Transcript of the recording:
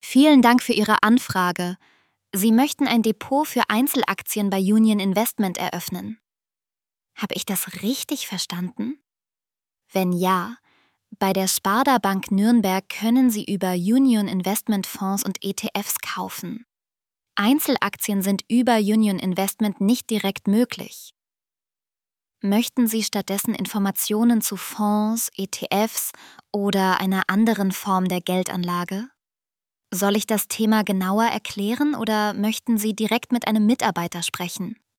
Vielen Dank für Ihre Anfrage. Sie möchten ein Depot für Einzelaktien bei Union Investment eröffnen. Habe ich das richtig verstanden? Wenn ja, bei der Sparda Bank Nürnberg können Sie über Union Investment Fonds und ETFs kaufen. Einzelaktien sind über Union Investment nicht direkt möglich. Möchten Sie stattdessen Informationen zu Fonds, ETFs oder einer anderen Form der Geldanlage? Soll ich das Thema genauer erklären oder möchten Sie direkt mit einem Mitarbeiter sprechen?